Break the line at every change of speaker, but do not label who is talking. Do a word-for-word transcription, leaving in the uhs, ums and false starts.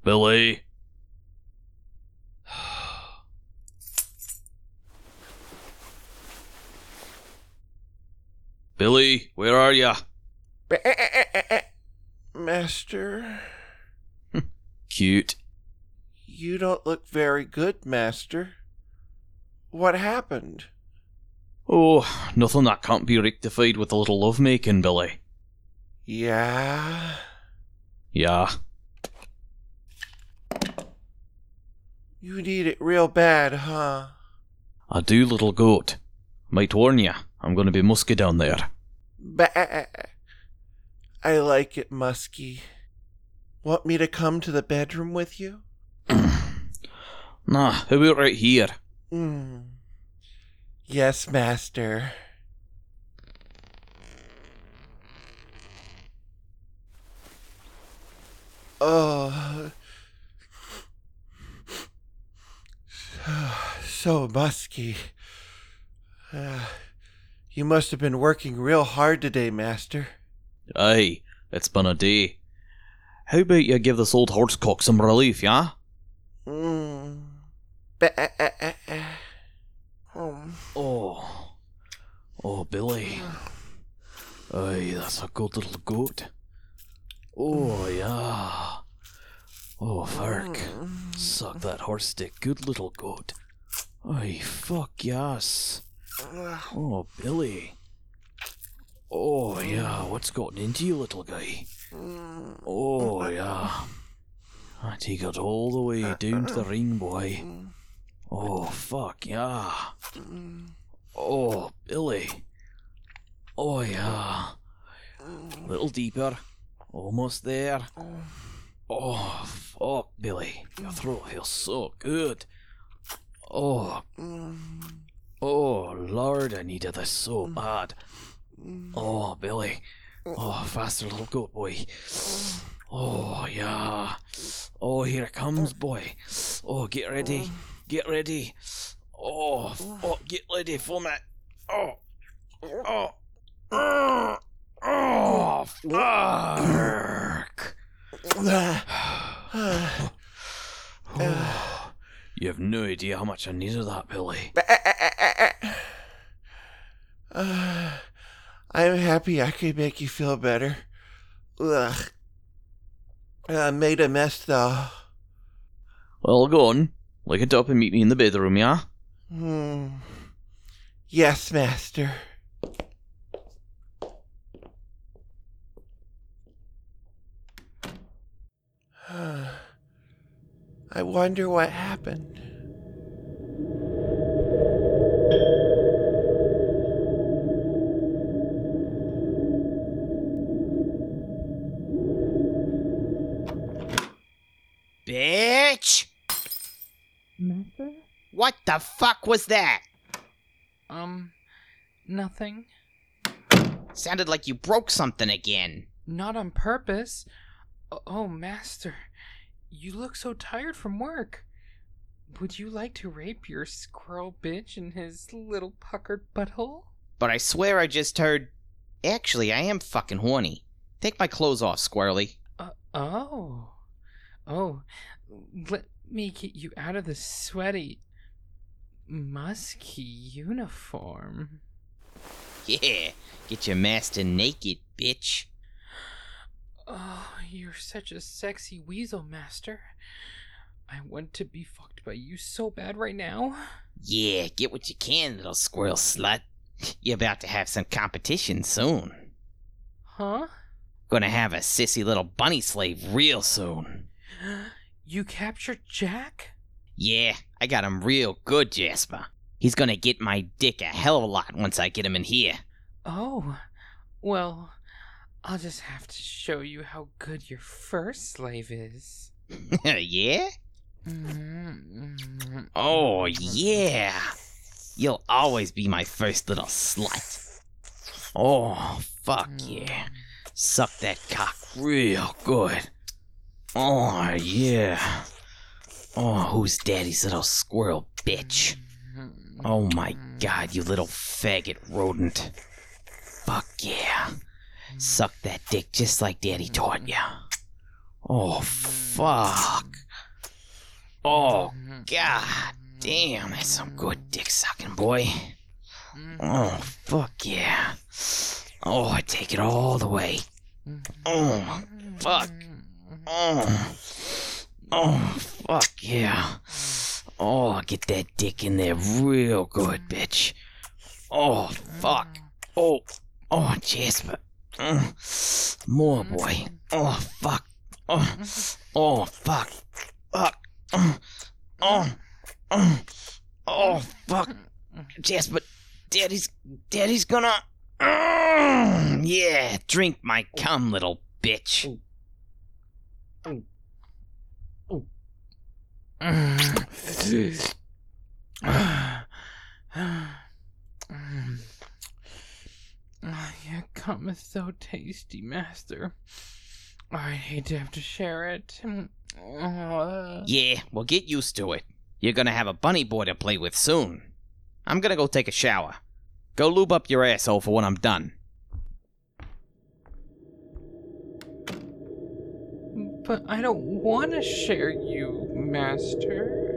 Billy? Billy, where are ya?
Master?
Cute.
You don't look very good, Master. What happened?
Oh, nothing that can't be rectified with a little lovemaking, Billy.
Yeah?
Yeah.
You need it real bad, huh?
I do, little goat. Might warn ya, I'm gonna be musky down there.
Bah. I like it, Musky. Want me to come to the bedroom with you?
Nah, how about right here?
Mm. Yes, Master. Oh. So musky. Uh, you must have been working real hard today, Master.
Aye, it's been a day. How about you give this old horsecock some relief, yeah?
Mm. Bah. Um.
Oh. Oh, Billy. Aye, that's a good little goat. Oh, yeah. Oh, Fark. Suck that horse dick, good little goat. Aye, fuck yes. Oh, Billy. Oh, yeah, what's gotten into you, little guy? Oh, yeah. I take it all the way down to the ring, boy. Oh, fuck, yeah. Oh, Billy. Oh, yeah. Little deeper. Almost there. Oh, fuck, Billy. Your throat feels so good. Oh. Oh, Lord, I needed this so bad. Oh, Billy. Oh, faster, little goat boy. Oh, yeah. Oh, here it comes, boy. Oh, get ready. Get ready. Oh, oh, get ready for me. Oh. Oh. Oh. Oh, fuck. You have no idea how much I needed that, Billy.
Uh, I'm happy I could make you feel better. Ugh. I made a mess, though.
Well, go on. Lick it up and meet me in the bedroom, yeah?
Hmm. Yes, Master. I wonder what happened.
Bitch!
Master?
What the fuck was that?
Um, nothing.
Sounded like you broke something again.
Not on purpose. Oh, Master, you look so tired from work. Would you like to rape your squirrel bitch in his little puckered butthole?
But I swear I just heard... Actually, I am fucking horny. Take my clothes off, Squirrely.
Uh, oh. Oh, let me get you out of the sweaty, musky uniform.
Yeah, get your master naked, bitch.
Oh, you're such a sexy weasel, Master. I want to be fucked by you so bad right now.
Yeah, get what you can, little squirrel slut. You're about to have some competition soon.
Huh?
Gonna have a sissy little bunny slave real soon.
You captured Jack?
Yeah, I got him real good, Jasper. He's gonna get my dick a hell of a lot once I get him in here.
Oh, well, I'll just have to show you how good your first slave is.
Yeah?
Mm-hmm.
Oh, yeah. You'll always be my first little slut. Oh, fuck yeah. Suck that cock real good. Oh, yeah. Oh, who's daddy's little squirrel bitch? Oh my god, you little faggot rodent. Fuck yeah. Suck that dick just like daddy taught ya. Oh, fuck. fuck. Oh, god damn, that's some good dick sucking, boy. Oh, fuck yeah. Oh, I take it all the way. Oh, fuck. Oh, oh, fuck yeah. Oh, get that dick in there real good, bitch. Oh, fuck. Oh, oh, Jasper. Mm. More, boy. Oh, fuck. Oh, oh, fuck. Fuck. Oh, oh, oh, oh, fuck. Jasper, Daddy's, Daddy's gonna... Mm, yeah, drink my cum, little bitch.
Your cum is so tasty, Master. I hate to have to share it. Uh,
Yeah, well, get used to it. You're gonna have a bunny boy to play with soon. I'm gonna go take a shower. Go lube up your asshole for when I'm done.
But I don't want to share you, Master.